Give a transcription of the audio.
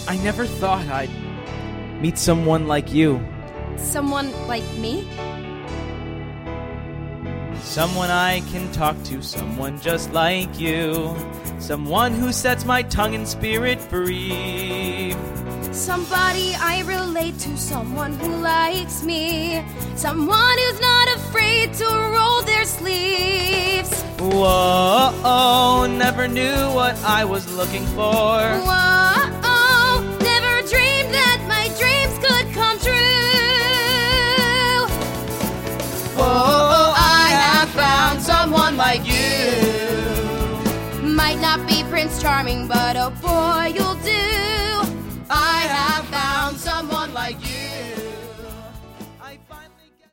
I never thought I'd meet someone like you. Someone like me? Someone I can talk to, someone just like you. Someone who sets my tongue and spirit free. Somebody I relate to, someone who likes me. Someone who's not afraid to roll their sleeves. Whoa, never knew what I was looking for. Whoa, never dreamed that my dreams could come true. Whoa, I have found someone like you. Might not be Prince Charming, but oh boy, you'll do. I